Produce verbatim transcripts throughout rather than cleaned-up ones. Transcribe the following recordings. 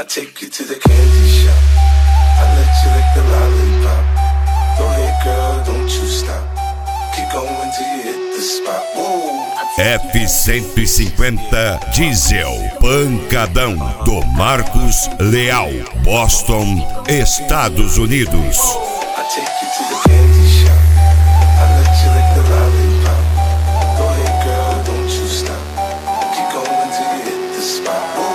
I take you to the candy shop. I let you lick the lollipop. Go ahead, girl, don't you stop. Keep going till you hit the spot. Whoa. F cento e cinquenta Diesel Pancadão do Marcos Leal, Boston, Estados Unidos. I take you to the candy shop. I let you lick the lollipop. Go ahead, girl, don't you stop. Keep going till you hit the spot. Whoa.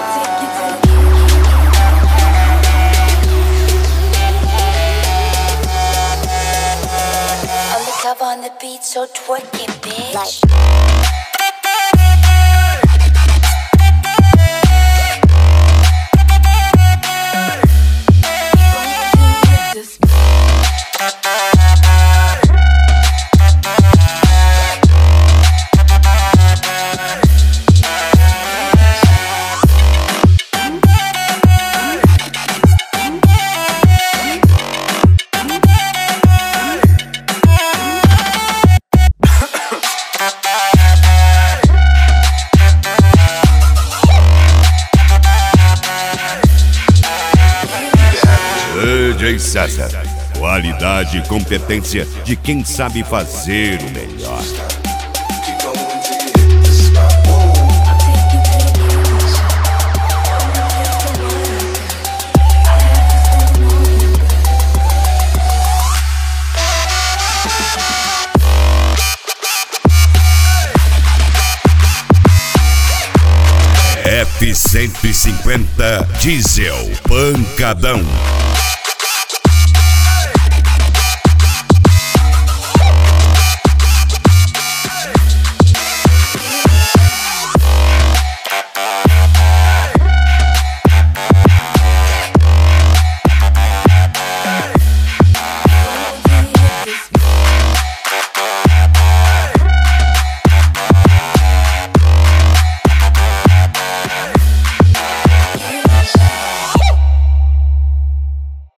Cover on the beat, so twerk it, bitch. Like. D J César, qualidade e competência de quem sabe fazer o melhor. F cento e cinquenta Diesel Pancadão.